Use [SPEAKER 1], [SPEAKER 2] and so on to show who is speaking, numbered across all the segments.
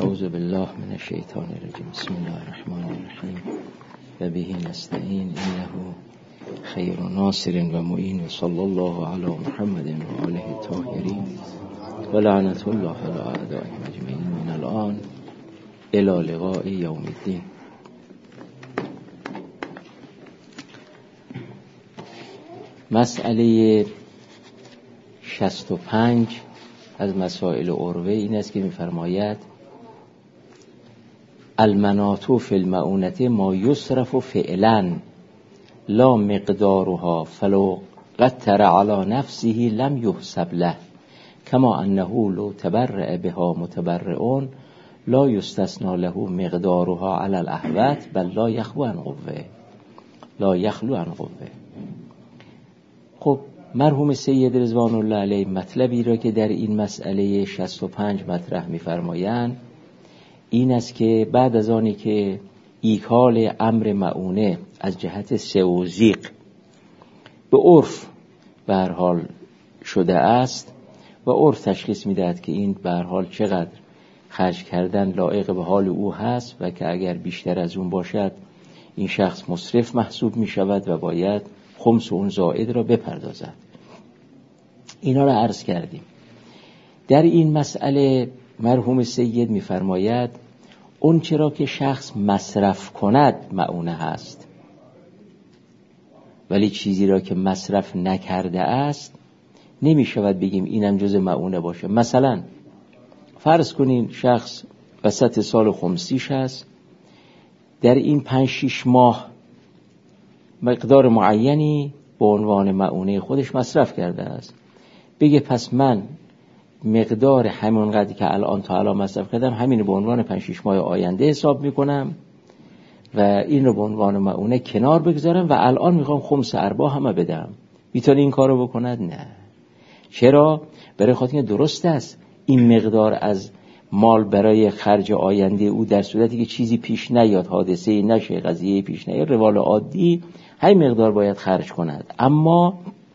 [SPEAKER 1] اعوذ بالله من الشیطان الرجیم. بسم الله الرحمن الرحیم و به نستعین انه خیر ناصر و معین و صلی الله علی محمد و آله الطاهرین و لعنت الله علی اعدائهم اجمعین من الان الی لقاء یوم الدین. مسئله 65 از مسائل عروه این است که می‌فرماید المناط فی المعونة ما یصرف فعلا لا مقدارها فلو قتر علی نفسه لم یحسب له کما انه لو تبرع بها متبرع لا یستثنى له مقدارها علی الاحوط بل لا یخلو عن قوه. خب مرحوم سید رضوان الله علیه مطلبی را که در این مسئله 65 مطرح می‌فرمایند این است که بعد از آنی که ایکال امر معونه از جهت سوزیق به عرف به هر حال شده است و عرف تشخیص می‌دهد که این به هر حال چقدر خرج کردن لایق به حال او هست و که اگر بیشتر از اون باشد این شخص مسرف محسوب می‌شود و باید خمس اون زائد را بپردازد. اینا را عرض کردیم. در این مسئله مرحوم سید می‌فرماید اون چرا که شخص مصرف کند معونه هست ولی چیزی را که مصرف نکرده است نمی شود بگیم اینم جز معونه باشه. مثلا فرض کنین شخص وسط سال خمسیش هست، در این 5-6 ماه مقدار معینی به عنوان معونه خودش مصرف کرده است. بگه پس من مقدار همون قدری که الان تا الان مصرف کردم همین به عنوان 5-6 ماه آینده حساب میکنم و این رو به عنوان معونه کنار بگذارم و الان میخوام خمس ارباح همه بدم. میتونه این کارو بکند؟ نه. چرا؟ برای خاطر اینکه درست است این مقدار از مال برای خرج آینده او در صورتی که چیزی پیش نیاد، حادثه‌ای نشه، قضیه پیش نیاد، روال عادی همین مقدار باید خرج کند. اما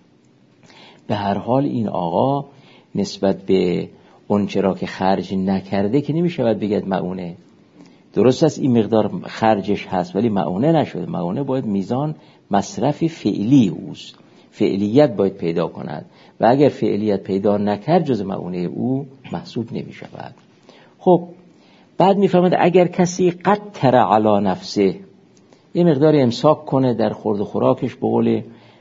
[SPEAKER 1] به هر حال این آقا نسبت به اون چرا که خرج نکرده که نمیشود بگید معونه. درست است این مقدار خرجش هست ولی معونه نشده. معونه باید میزان مصرف فعلی اوست، فعلیت باید پیدا کند و اگر فعلیت پیدا نکرد جز معونه او محسوب نمیشود. خب بعد میفهمد اگر کسی قتر علی نفسه یه مقدار امساک کنه در خورد خوراکش، به قول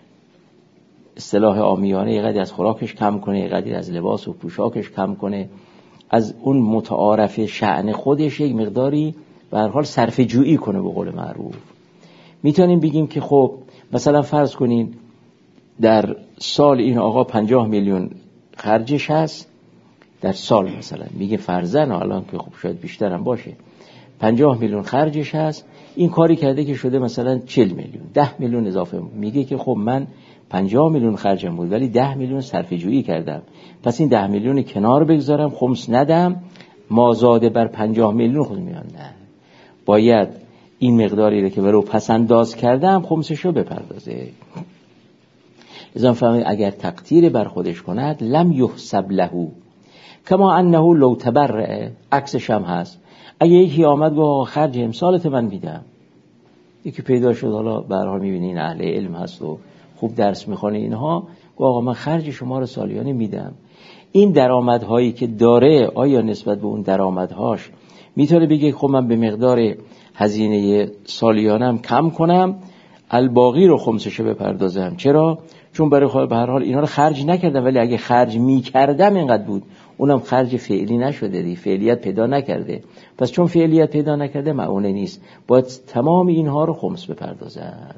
[SPEAKER 1] اصطلاح عامیانه یه قدری از خوراکش کم کنه، یه قدری از لباس و پوشاکش کم کنه، از اون متعارف شأن خودش یک مقداری به هر حال صرفه جویی کنه به قول معروف. میتونیم بگیم که خب مثلا فرض کنین در سال این آقا 50 میلیون خرجش هست در سال، مثلا میگه فرضاً الان که خب شاید بیشتر هم باشه 50 میلیون خرجش هست، این کاری کرده که شده مثلا 40 میلیون، 10 میلیون اضافه. میگه که خب من 50 میلیون خرجم بود ولی 10 میلیون صرفه جویی کردم، پس این 10 میلیون کنار بگذارم، خمس ندم، مازاده بر 50 میلیون خود میان. نه، باید این مقداری رو که برو پس انداز کردم خمسشو بپردازه. ازم فهمید اگر تقدیر بر خودش کند لم یحسب له کما انه لو تبرع، عکسش هم هست. اگه یکی آمد گفت خرج امسالت من میدم، یکی پیدا شد حالا به هر حال میبینین اهل علم هست و خوب درس میخونه اینها، گفت آقا من خرج شما رو سالیانه میدم، این درآمدهایی که داره آیا نسبت به اون درآمدهاش میتونه بگه خب من به مقدار هزینه سالیانم کم کنم الباقی رو خمسشو بپردازم؟ چرا؟ چون برای به هر حال اینا رو خرج نکردم ولی اگه خرج میکردم اینقدر بود، اونم خرج فعلی نشده دی، فعلیت پیدا نکرده، پس چون فعلیت پیدا نکرده معونه نیست، باید تمام اینها رو خمس بپردازن.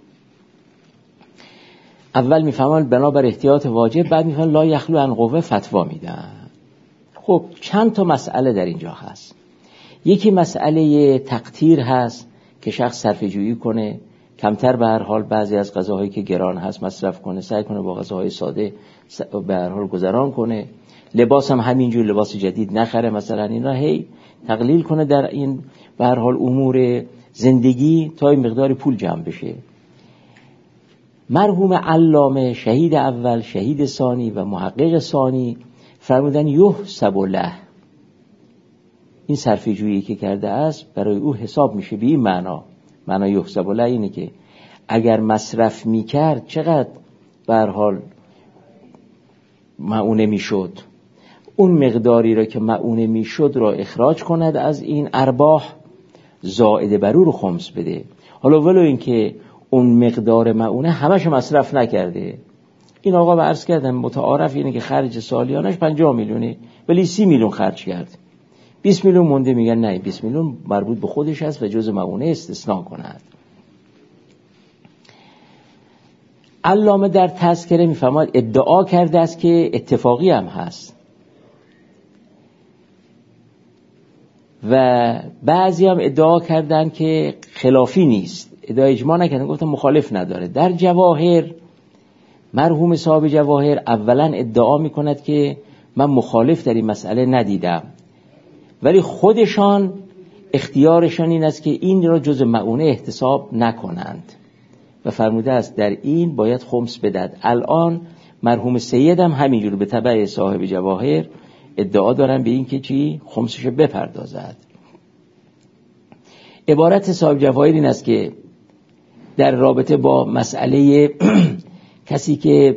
[SPEAKER 1] اول میفهمن بنابر احتیاط واجب، بعد میفهمن لا یخلو عن قوه فتوا میدن. خب چند تا مسئله در اینجا هست. یکی مسئله تقدیر هست که شخص صرفه جویی کنه، کمتر به هر حال بعضی از غذاهایی که گران هست مصرف کنه، سعی کنه با غذاهای ساده به هر حال گذران کنه. لباس هم همینجور لباس جدید نخره، مثلا اینا هی تقلیل کنه در این به هر حال امور زندگی تا این مقدار پول جمع بشه. مرحوم علامه شهید اول، شهید ثانی و محقق ثانی فرمودن یحسب له، این صرفه جویی که کرده است برای او حساب میشه به این معنا یحسب له اینه که اگر مصرف میکرد چقدر به هر حال معونه میشد، اون مقداری را که معونه میشد را اخراج کند از این ارباح، زائد بر او رو خمس بده. حالا ولو این که اون مقدار معونه همش مصرف نکرده، این آقا به عرض کردم متعارف اینه که خرج سالیانش 50 میلیونه ولی 30 میلیون خرج کرد، 20 میلیون مونده، میگن نه 20 میلیون مربوط به خودش است و جز معونه استثناء کند. علامه در تذکره میفرماید ادعا کرده است که اتفاقی هم هست و بعضی هم ادعا کردن که خلافی نیست، ادعا اجماع نکردن، گفتن مخالف نداره. در جواهر مرحوم صاحب جواهر اولا ادعا میکند که من مخالف در این مسئله ندیدم، ولی خودشان اختیارشان این است که این را جز معونه احتساب نکنند و فرموده است در این باید خمس بدهد. الان مرحوم سید هم همینجور به تبع صاحب جواهر ادعا دارن به این که چی؟ خمسش بپردازد. عبارت صاحب جواهر این است که در رابطه با مسئله کسی که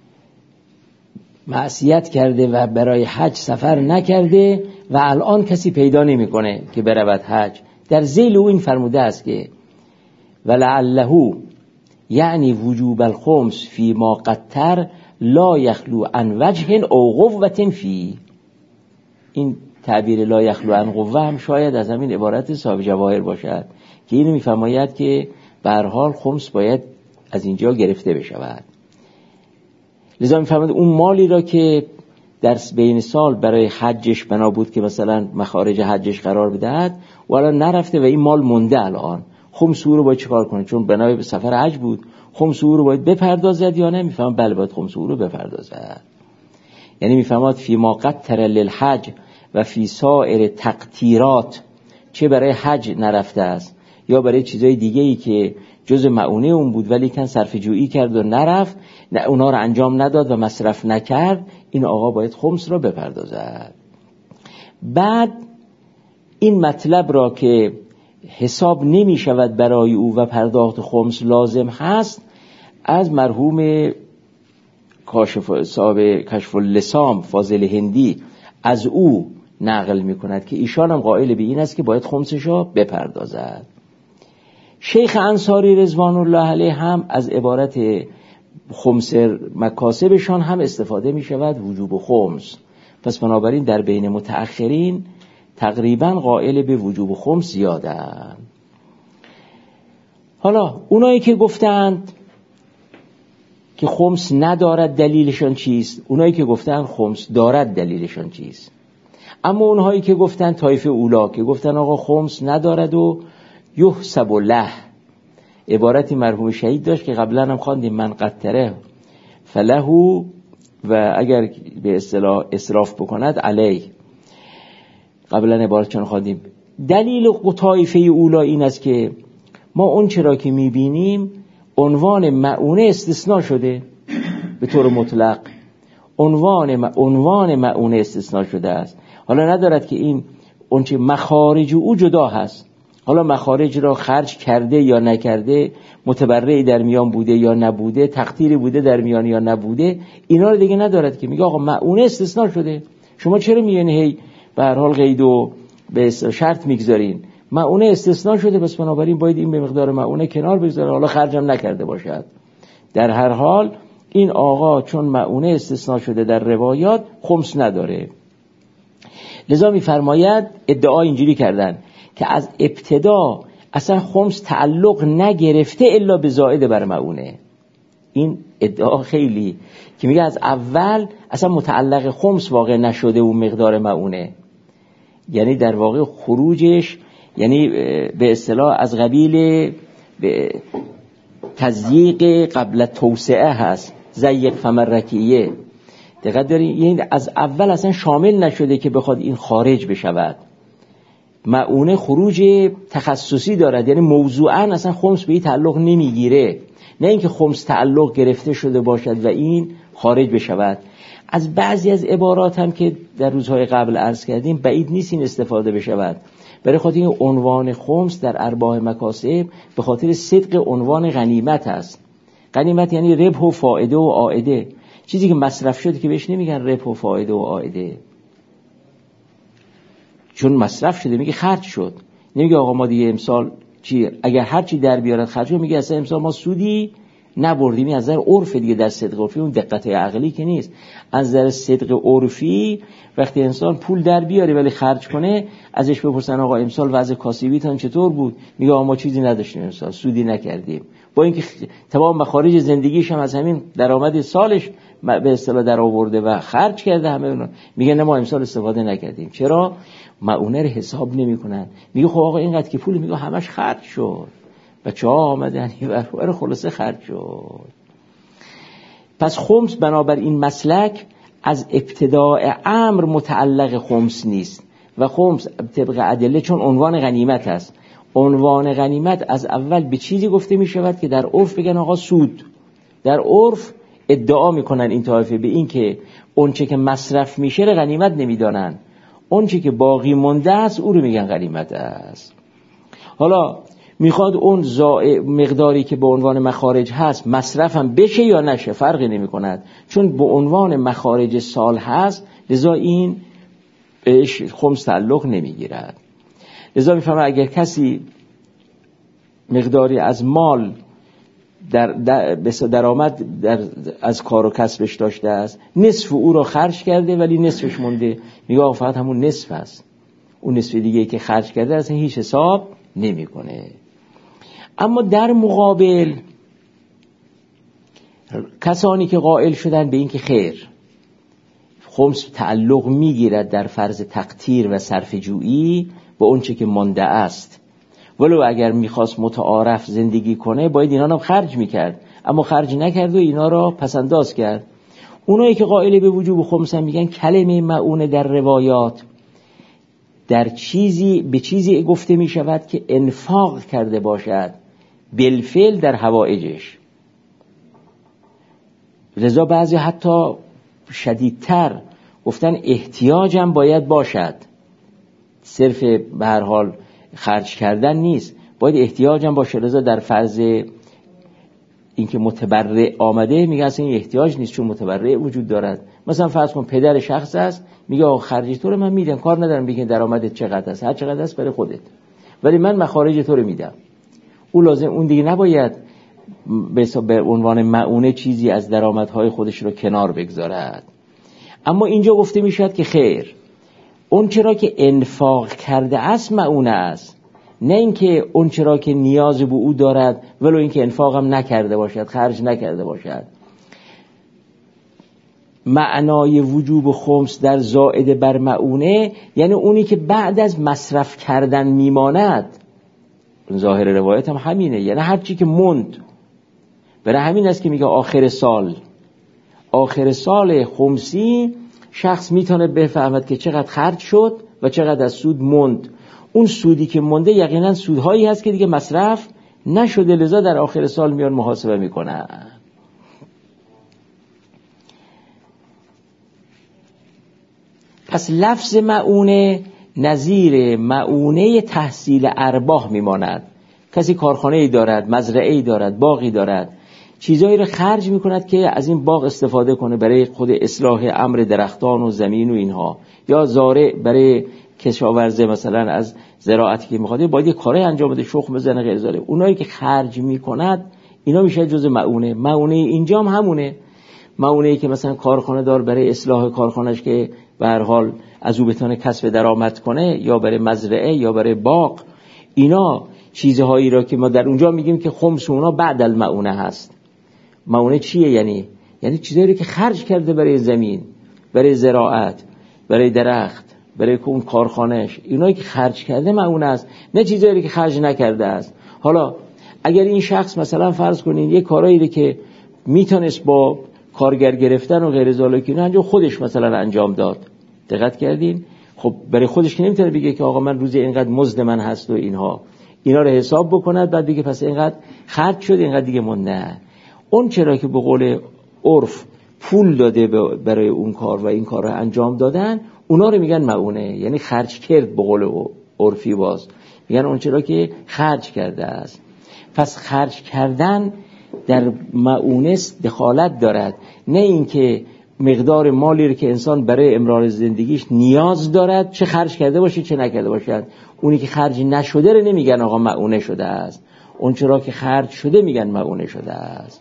[SPEAKER 1] معصیت کرده و برای حج سفر نکرده و الان کسی پیدا نمی‌کنه که برود حج، در ذیل او این فرموده است که ولعله یعنی وجوب الخمس فی ما قدر لا یخلو عن وجه او قوة فی. این تعبیر لا یخلو عن قوه هم شاید از همین عبارت صاحب جواهر باشد که اینو میفرماید که به هر حال خمس باید از اینجا گرفته بشود. لذا میفرماید اون مالی را که در بین سال برای حجش بنا بود که مثلا مخارج حجش قرار بدهد و الان نرفته و این مال مونده، الان خمس او رو باید چیکار کنه؟ چون بنای به سفر حج بود، خمس او رو باید بپردازد یا نه؟ میفهمم بله باید خمس او رو بپردازد. یعنی میفهمد فی ما قدر للحج و فی سائر تقدیرات، چه برای حج نرفته است یا برای چیزای دیگه ای که جز معونه اون بود ولی کن صرف جویی کرد و نرفت، نه اونا رو انجام نداد و مصرف نکرد، این آقا باید خمس را بپردازد. بعد این مطلب را که حساب نمی شود برای او و پرداخت خمس لازم هست، از مرحوم صاحب کشف اللسام فاضل هندی از او نقل می کند که ایشان هم قائل به این است که باید خمسش را بپردازد. شیخ انصاری رضوان الله علیه هم از عبارت خمس مکاسبشان هم استفاده می شود وجوب خمس، پس بنابراین در بین متأخرین تقریبا قائل به وجوب خمس زیادن. حالا اونایی که گفتند که خمس ندارد دلیلشان چیست؟ اونایی که گفتند خمس دارد دلیلشان چیست؟ اما اونهایی که گفتند طایفه اولا که گفتند آقا خمس ندارد و یحسب له، عبارتی مرحوم شهید داشت که قبلا هم خواندیم من قدره فله و اگر به اصطلاح اسراف بکند علیه، قبلا عبارت چون خواندیم. دلیل طایفه اولا این است که ما اون چرا که میبینیم عنوان معونه استثناء شده به طور مطلق، عنوان معونه استثناء شده است. حالا ندارد که این اون چه مخارج او جدا هست، حالا مخارج را خرج کرده یا نکرده، متبرعی در میان بوده یا نبوده، تقدیری بوده در میان یا نبوده، اینا رو دیگه ندارد که میگه آقا معونه استثناء شده، شما چرا میگین هی به هر حال قید و به شرط میگذارین؟ معونه استثناء شده، پس بنابراین باید این به مقدار معونه کنار بگذاره، حالا خرجم نکرده باشد. در هر حال این آقا چون معونه استثناء شده در روایات خمس نداره. لذا میفرماید ادعا اینجوری کردن که از ابتدا اصلا خمس تعلق نگرفته الا به زائد بر معونه. این ادعا خیلی که میگه از اول اصلا متعلق خمس واقع نشده و مقدار معونه، یعنی در واقع خروجش یعنی به اصطلاح از قبیل به تضییق قبل توسعه هست، ضیق فمرکیه. دقت دارین؟ یعنی از اول اصلا شامل نشده که بخواد این خارج بشود. معونه خروج تخصصی دارد، یعنی موضوعاً اصلا خمس به این تعلق نمیگیره، نه اینکه خمس تعلق گرفته شده باشد و این خارج بشود. از بعضی از عبارات هم که در روزهای قبل عرض کردیم بعید نیست این استفاده بشود، برای خاطر این عنوان خمس در ارباح مکاسب به خاطر صدق عنوان غنیمت است. غنیمت یعنی ربح و فائده و عائده، چیزی که مصرف شده که بهش نمیگن ربح و فائده و عائده، چون مصرف شده میگه خرج شد. نمیگه آقا ما دیگه امسال چی، اگر هر چی در بیارد خرج شد، میگه اصلا امسال ما سودی نبردیم. از نظر عرف دیگه، در صدق عرفی اون دقت عقلی که نیست. از نظر صدق عرفی وقتی انسان پول در بیاره ولی خرج کنه، ازش بپرسن آقا امسال وضع کاسبیتون چطور بود؟ میگه آقا ما چیزی نداشتیم امسال، سودی نکردیم، با اینکه تمام مخارج زندگیش هم از همین درآمد سالش به اصطلاح در آورده و خرج کرده همه اونا. میگه نه ما امسال استفاده نکردیم. چرا؟ معونه رو حساب نمیکنن. میگه خب آقا اینقدر که پول، میگه همش خرج شد، بچه‌ها آمدن اینور خلاصه خرج شد. پس خمس بنابر این مسلک از ابتداء امر متعلق خمس نیست و خمس طبق ادله چون عنوان غنیمت است. عنوان غنیمت از اول به چیزی گفته می شود که در عرف بگن آقا سود. در عرف ادعا میکنن این طایفه به این که اونچه که مصرف میشه رو غنیمت نمیدانن، اونچه که باقی مونده است او رو میگن غنیمت است. حالا میخواد اون مقداری که به عنوان مخارج هست مصرف هم بشه یا نشه فرقی نمی کند، چون به عنوان مخارج سال هست، لذا این بهش خمس تعلق نمیگیرد. لذا میفهمه اگر کسی مقداری از مال درآمد از کار و کسبش داشته است، نصف او را خرج کرده ولی نصفش مونده، میگه آقا فقط همون نصف است، اون نصف دیگه که خرج کرده اصلا هیچ حساب نمیکنه. اما در مقابل کسانی که قائل شدن به این که خیر خمس تعلق میگیرد در فرض تقدیر و صرف جویی به اون چه که مانده است، ولو اگر میخواست متعارف زندگی کنه باید اینا رو خرج میکرد، اما خرج نکرد و اینا را پسنداز کرد. اونایی که قائل به وجوب خمس هم میگن کلمه معونه در روایات در به چیزی گفته می شود که انفاق کرده باشد بالفعل در حوائجش. لذا بعضی حتی شدیدتر گفتن احتیاجم باید باشد، صرف به هر حال خرج کردن نیست، باید احتیاجم باشه. لذا در فرض اینکه متبرع آمده میگه اصلا این احتیاج نیست چون متبرع وجود دارد. مثلا فرض کن پدر شخص است، میگه آقا خرج تو رو من میدم، کار ندارم بگین درآمدت چقدر است، هر چقدر است برای خودت، ولی من مخارج تو رو میدم. اون دیگه نباید به عنوان معونه چیزی از درآمدهای خودش رو کنار بگذارد. اما اینجا گفته میشد که خیر اون چرا که انفاق کرده است معونه است، نه اینکه اون چرا که نیاز به او دارد ولو اینکه انفاق هم نکرده باشد، خرج نکرده باشد. معنای وجوب خمس در زائد بر معونه یعنی اونی که بعد از مصرف کردن میماند. ظاهر روایت هم همینه، یعنی هر چی که موند. برای همین است که میگه آخر سال خمسی شخص میتونه بفهمد که چقدر خرج شد و چقدر از سود موند. اون سودی که مونده یقینا سودهایی هست که دیگه مصرف نشده، لذا در آخر سال میان محاسبه میکنن. پس لفظ معونه نظیر معونه تحصیل ارباح میماند. کسی کارخانه‌ای دارد، مزرعه‌ای دارد، باغی دارد، چیزایی رو خرج میکند که از این باغ استفاده کنه برای خود اصلاح امر درختان و زمین و اینها، یا زارع برای کشاورزی مثلا از زراعتی که میخواد باید یه کاری انجام بده، شخم بزنه غیر زاره. اونایی که خرج میکند اینا میشه جزء معونه. معونه اینجا هم همونه، معونه‌ای که مثلا کارخانه دار برای اصلاح کارخانه‌اش که به هر حال از او بتونه کسب درآمد کنه، یا برای مزرعه یا برای باغ، اینا چیزهایی را که ما در اونجا میگیم که خمس اونا بعد المعونه هست. معونه چیه؟ یعنی چیزایی که خرج کرده برای زمین، برای زراعت، برای درخت، برای اون کارخانهش، اینایی که خرج کرده معونه است، نه چیزایی که خرج نکرده است. حالا اگر این شخص مثلا فرض کنین یک کارایی که میتونست با کارگر گرفتن و غیر ذالک انجام خودش مثلا انجام داد، دقت کردین؟ خب برای خودش که نمیتونه بگه که آقا من روزی اینقدر مزد من هست و اینا رو حساب بکند بعد بگه پس اینقدر خرج شد اینقدر دیگه مونده. اون چرا که به قول عرف پول داده برای اون کار و این کار رو انجام دادن، اونا رو میگن مؤونه. یعنی خرج کرد به قول عرفی، باز میگن اون چرا که خرج کرده است. پس خرج کردن در مؤونه دخالت دارد، نه اینکه مقدار مالی رو که انسان برای امرار زندگیش نیاز دارد چه خرج کرده باشه چه نکرده باشد. اونی که خرج نشده رو نمیگن آقا مؤونه شده است، اون چرا که خرج شده میگن مؤونه شده است.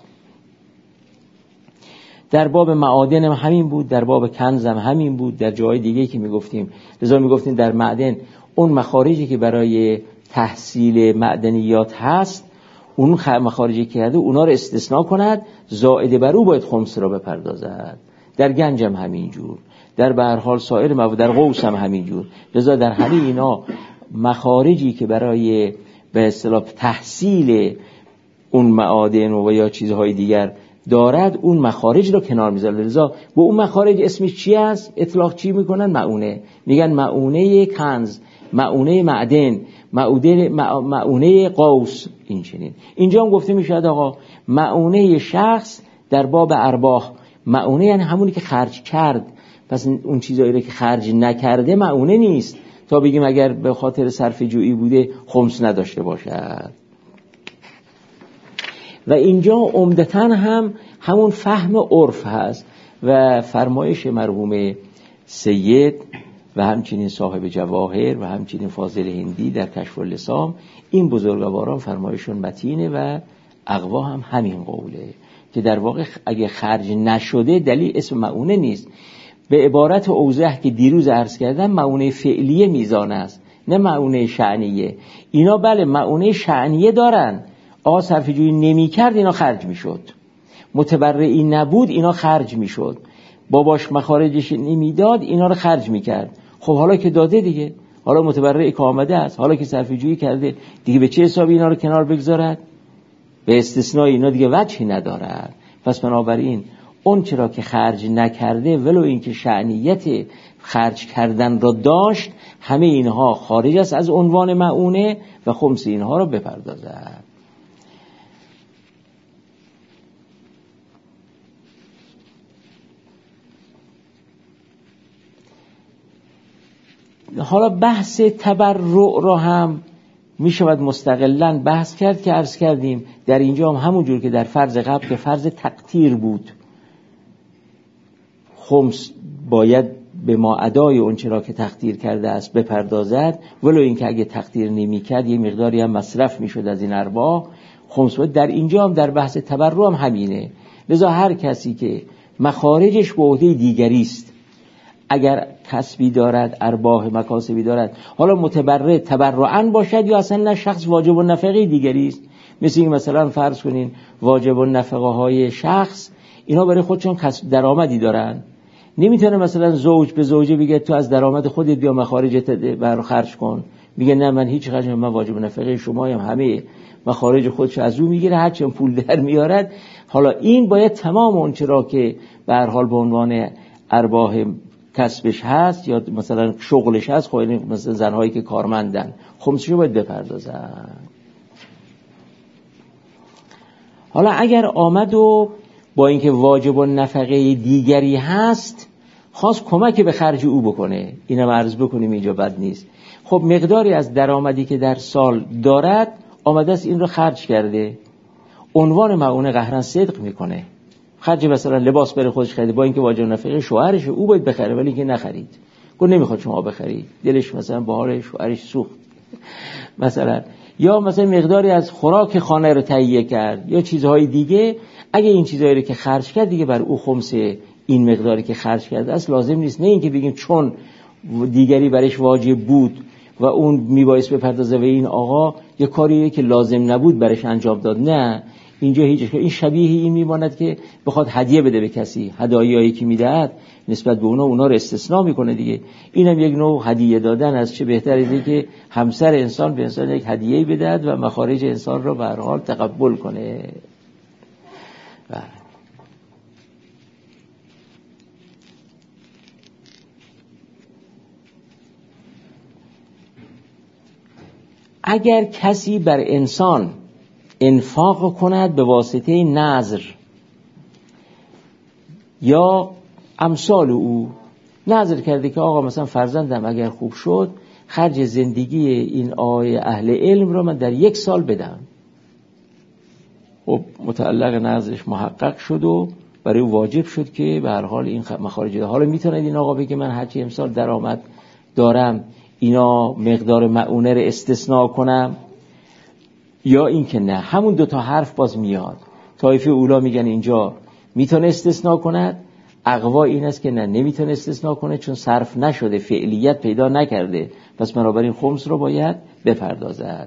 [SPEAKER 1] در باب معادن هم همین بود، در باب کنز هم همین بود، در جای دیگه که میگفتیم. لذا میگفتیم در معدن اون مخارجی که برای تحصیل معدنیات هست، اون مخارجی که کرده اونا رو استثناء کند، زائد بر او باید خمس را بپردازد. در گنج هم همین جور، در به هر حال سایر مواد، در قوس هم همین جور. لذا در همه اینا مخارجی که برای به اصطلاح تحصیل اون معادن و یا چیزهای دیگر دارد، اون مخارج رو کنار میذاره. لذا با اون مخارج اسمش چی است؟ اطلاق چی میکنن؟ مؤونه. میگن مؤونه کنز، مؤونه معدن، مؤونه قوس. این چنین. اینجا هم گفته میشه آقا مؤونه شخص در باب ارباح، مؤونه یعنی همونی که خرج کرد. پس اون چیزایی رو که خرج نکرده مؤونه نیست، تا بگیم اگر به خاطر صرف جویی بوده خمس نداشته باشد. و اینجا عمدتاً هم همون فهم عرف هست و فرمایش مرحوم سید و همچنین صاحب جواهر و همچنین فاضل هندی در کشف اللسام. این بزرگواران فرمایشون متینه و اقوا هم همین قوله که در واقع اگه خرج نشده دلیل اسم مؤونه نیست. به عبارت اوضح که دیروز عرض کردم، مؤونه فعلیه میزان است نه مؤونه شأنیه. اینا بله مؤونه شأنیه دارن، آقا صرفه جویی نمی کرد اینا خرج می شد، متبرعی نبود اینا خرج می شد، باباش مخارجش نمی داد اینا رو خرج می کرد. خب حالا که داده دیگه، حالا متبرعی که آمده است، حالا که صرفه جویی کرده دیگه، به چه حسابی اینا رو کنار بگذارد؟ به استثناء اینا دیگه وجهی ندارد. پس بنابراین اون چرا که خرج نکرده ولو اینکه شأنیت خرج کردن را داشت، همه اینها خارج است از عنوان مؤونه و خمس اینها را بپردازد. حالا بحث تبرع را هم می شود مستقلاً بحث کرد که عرض کردیم در اینجا هم همون جور که در فرض قبل که فرض تقدیر بود، خمس باید به ما ادای اون چرا که تقدیر کرده است بپردازد، ولو اینکه اگه تقدیر نمی کرد یه مقداری هم مصرف می شد از این ارباح، خمس باید. در اینجا هم در بحث تبرع هم همینه. لذا هر کسی که مخارجش به عهده دیگری است، اگر کسبی دارد، ارباح مکاسبی دارد، حالا متبرع تبرعاً باشد یا اصلا نه شخص واجب النفقه دیگری است، مثل این مثلا فرض کنین واجب النفقه های شخص اینا برای خودشون کسب درآمدی دارن، نمیتونه مثلا زوج به زوجه بگه تو از درآمد خودت بیا مخارجت برو خرج کن، میگه نه من هیچ خرج، من واجب النفقه شمایم، همه مخارج خودش از او میگیره، هرچی پول در میارد. حالا این باید تمام اون چرا که به هر حال به عنوان ارباح کسبش هست یا مثلا شغلش هست، خب مثلا زنهایی که کارمندن خمسشو باید بپردازن. حالا اگر آمد و با اینکه واجب النفقه دیگری هست خواست کمک به خرج او بکنه، اینم عرض بکنیم اینجا بد نیست. خب مقداری از درآمدی که در سال دارد آمده است این رو خرج کرده، عنوان مؤونه قهرن صدق میکنه، خرج مثلا لباس برای خودش خرید، با اینکه واجب نفقه شوهرش او باید بخره ولی که نخرید، گفت نمیخواد شما بخرید، دلش مثلا به حال شوهرش سوخت مثلا، یا مثلا مقداری از خوراک خانه رو تهیه کرد یا چیزهای دیگه، اگه این چیزهایی رو که خرج کرد دیگه بر او خمس این مقداری که خرج کرده است لازم نیست. نه اینکه بگیم چون دیگری برش واجب بود و اون میبایست بپردازه و این آقا یه کاریه که لازم نبود برش انجام داد، نه، اینجا هیچ. این شبیه این میماند که بخواد هدیه بده به کسی، هدایایی که میدهد نسبت به اونا رو استثناء میکنه دیگه. اینم یک نوع هدیه دادن است. چه بهتره دیگه که همسر انسان به انسان یک هدیه بدهد و مخارج انسان رو به هر حال تقبل کنه. اگر کسی بر انسان انفاق کند به واسطه نذر، یا امثال او نظر کرده که آقا مثلا فرزندم اگر خوب شد خرج زندگی این آقای اهل علم رو من در 1 سال بدم. خب متعلق نظرش محقق شد و برای واجب شد که به هر حال این مخارج ده. حالا میتونه این آقا بگه من هرچی امسال درآمد دارم اینا مقدار مؤونه رو استثناء کنم، یا این که نه، همون 2 تا حرف باز میاد. طایفه اولا میگن اینجا میتونه استثناء کند، اقوا این است که نه، نمیتونه استثناء کنه چون صرف نشده، فعلیت پیدا نکرده، پس بنابراین خمس رو باید بپردازد.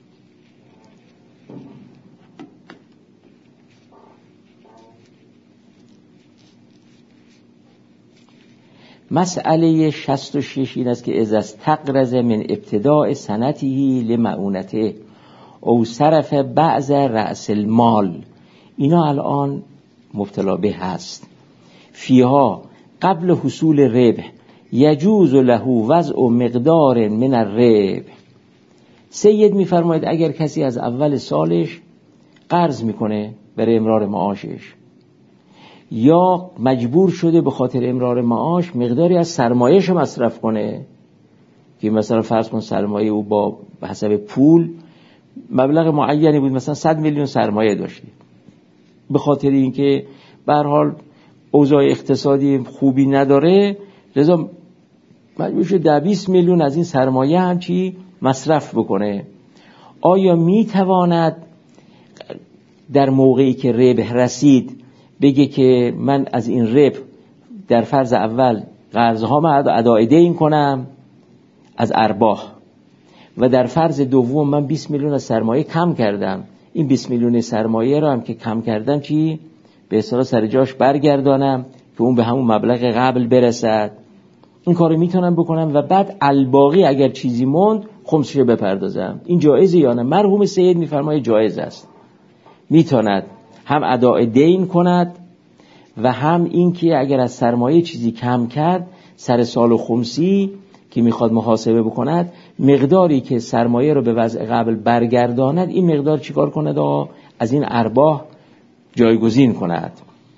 [SPEAKER 1] مسئله 66 این است که اذا استقرض من ابتداء سنته لمعونته او صرف بعض رأس المال، اینا الان مبتلا به هست. فیها قبل حصول ربح یجوز له وضع مقدار من الربح. سید میفرماید اگر کسی از اول سالش قرض میکنه برای امرار معاشش، یا مجبور شده به خاطر امرار معاش مقداری از سرمایه‌اش مصرف کنه، که مثلا فرض کن سرمایه او با حسب پول مبلغ معینی بود، مثلا 100 میلیون سرمایه داشته، به خاطر اینکه به هر حال اوضاع اقتصادی خوبی نداره لذا مجبور شده 20 میلیون از این سرمایه هم چی مصرف بکنه. آیا میتواند در موقعی که ربح رسید بگه که من از این ربح در فرض اول قرضهام ادای دین کنم از ارباح، و در فرض دوم من 20 میلیون از سرمایه کم کردم، این 20 میلیون سرمایه رو هم که کم کردم چی به اصطلاح سر جاش برگردانم که اون به همون مبلغ قبل برسد؟ این کارو میتونم بکنم و بعد الباقی اگر چیزی موند خمسش بپردازم. این جایزه یا نه؟ مرحوم سید میفرماید جایز است، میتوند هم ادای دین کند و هم این که اگر از سرمایه چیزی کم کرد سر سال خمسی که میخواد محاسبه بکند مقداری که سرمایه رو به وضع قبل برگرداند، این مقدار چیکار کند؟ از این ارباح جایگزین کند.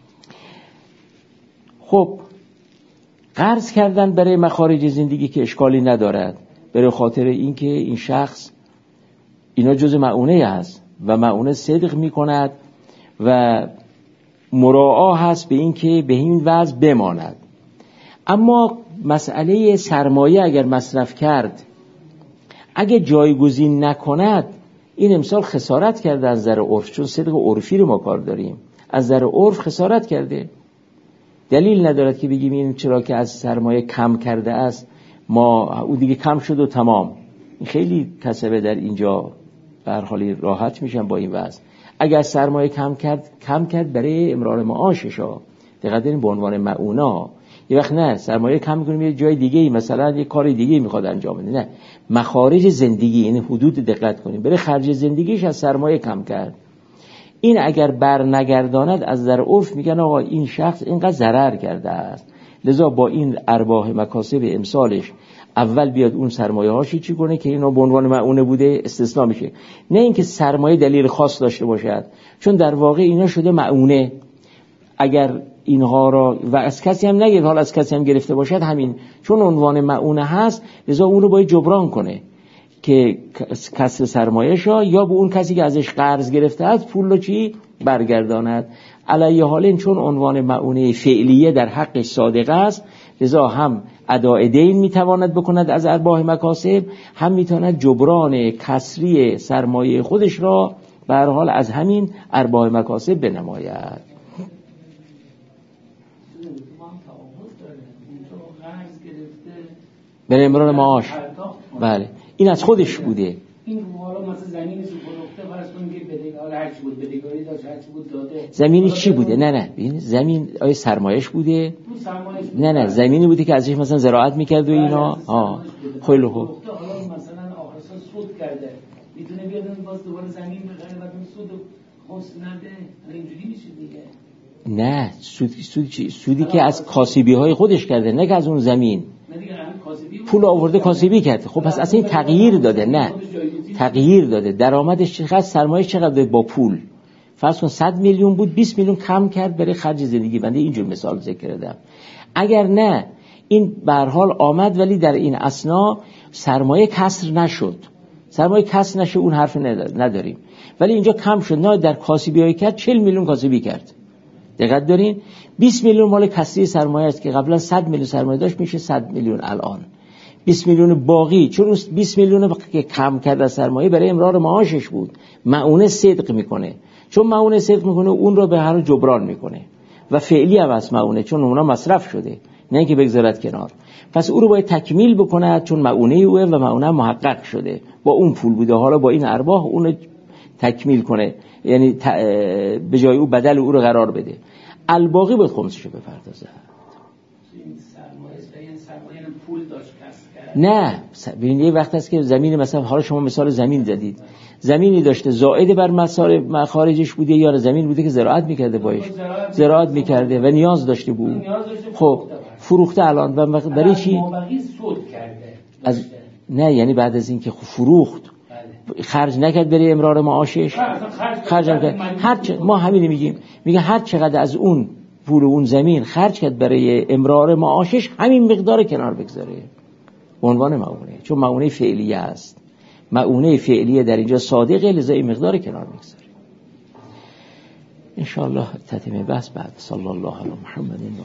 [SPEAKER 1] خب قرض کردن برای مخارج زندگی که اشکالی ندارد، برای خاطر اینکه این شخص اینا جز مؤونه است و مؤونه صدق میکند و مراعا هست به اینکه به این وضع بماند. اما مسئله سرمایه اگر مصرف کرد اگه جایگزین نکند، این امسال خسارت کرده از نظر عرف، چون صدق عرفی رو ما کار داریم، از نظر عرف خسارت کرده. دلیل ندارد که بگیم این چرا که از سرمایه کم کرده است ما او دیگه کم شد و تمام. خیلی کسبه در اینجا به هر حال راحت میشن با این وضع. اگر سرمایه کم کرد برای امرار معاشش ها، دقیقاً این به عنوان معونا. یه وقت نه سرمایه کم می‌کنیم یه جای دیگه مثلا یه کار دیگه میخواد انجام بده، نه مخارج زندگی، این حدود دقت کنیم. برای خرج زندگیش از سرمایه کم کرد، این اگر بر نگرداند از در عرف میگن آقا این شخص اینقدر ضرر کرده است، لذا با این ارباح مکاسب امسالش اول بیاد اون سرمایه هاشی چی کنه که اینا به عنوان معونه بوده استثناء میشه. نه اینکه سرمایه دلیل خاص داشته باشد، چون در واقع اینا شده معونه. اگر اینها را و از کسی هم نگید، حال از کسی هم گرفته باشد، همین چون عنوان معونه هست لذا اون رو باید جبران کنه که کسر سرمایه‌شا یا به اون کسی که ازش قرض گرفته است پول رو چی برگرداند. علیه حال این چون عنوان معونه فعلیه در حقش صادقه است، لذا هم ادای دین میتواند بکند از ارباح مکاسب، هم میتواند جبران کسری سرمایه خودش را به هر حال از همین ارباح مکاسب بنماید. برای امرار معاش بله این از خودش بوده.
[SPEAKER 2] این حالا مثلا زمینی سو فروخته فرض کنیم که بدهکار هر چی بود بدهکاری داشت هر چی بود داده.
[SPEAKER 1] زمینی چی بوده؟ نه ببین زمین آیا سرمایه‌اش بوده؟ نه زمینی بوده که ازش مثلا زراعت می‌کرد و اینا. خیلی خوب.
[SPEAKER 2] حالا مثلا آخر سال سود کرده میتونه بیاد باز دوباره زمین بخره بعد اون سود خص نده، اینجوری میشه دیگه.
[SPEAKER 1] نه سودی که از کاسبی‌های خودش کرده، نه که از اون زمین پول آورده کاسبی کرده. خب پس اصلا این تغییر داده. نه تغییر داده. درآمدش چقدر، سرمایه چقدر با پول. فرض کن 100 میلیون بود، 20 میلیون کم کرد برای خرج زندگی. بنده اینجور مثال ذکر کردم. اگر نه این به هر حال آمد ولی در این اثنا سرمایه کسر نشد، سرمایه کسر نشه اون حرف نداریم، ولی اینجا کم شد. نه در کاسبی کرد 40 میلیون کاسبی کرد. دقت دارین 20 میلیون مال کسری سرمایه است که قبلا 100 میلیون سرمایه داشت، میشه 100 میلیون الان. 20 میلیون باقی چون اون 20 میلیون که کم کرد از سرمایه برای امرار معاشش بود، معونه صدق میکنه. چون معونه صدق میکنه اون رو به هر جبران میکنه و فعلی هم از معونه، چون اونا مصرف شده، نه اینکه بگذارد کنار. پس او رو باید تکمیل بکنه، چون معونه اوه و معونه محقق شده، با اون پول بوده، حالا با این ارباح اون رو تکمیل کنه، یعنی به جای او بدل او رو قرار بده. الباقی باید خمسشو بپردازه.
[SPEAKER 2] سرمایه پول داشت کسب کرد.
[SPEAKER 1] نه ببینید یه وقت هست که زمین، مثلا حالا شما مثال زمین زدید، زمینی داشته زائد بر مخارجش بوده یا زمین بوده که زراعت میکرده باش، زراعت میکرده و نیاز داشته بود، خب فروخته الان و برای چی؟ از نه یعنی بعد از این که فروخت خرج نکرد برای امرار معاشش، خرج نکرد. ما همین میگیم، میگه هر چقدر از اون پول اون زمین خرج کرد برای امرار معاشش همین مقدار کنار بگذاره به عنوان معونه، چون معونه فعلیه است. معونه فعلیه در اینجا صادقه، لذا این مقدار کنار بگذاره. ان شاء الله تتمه بحث بعد. صلی الله علی محمد.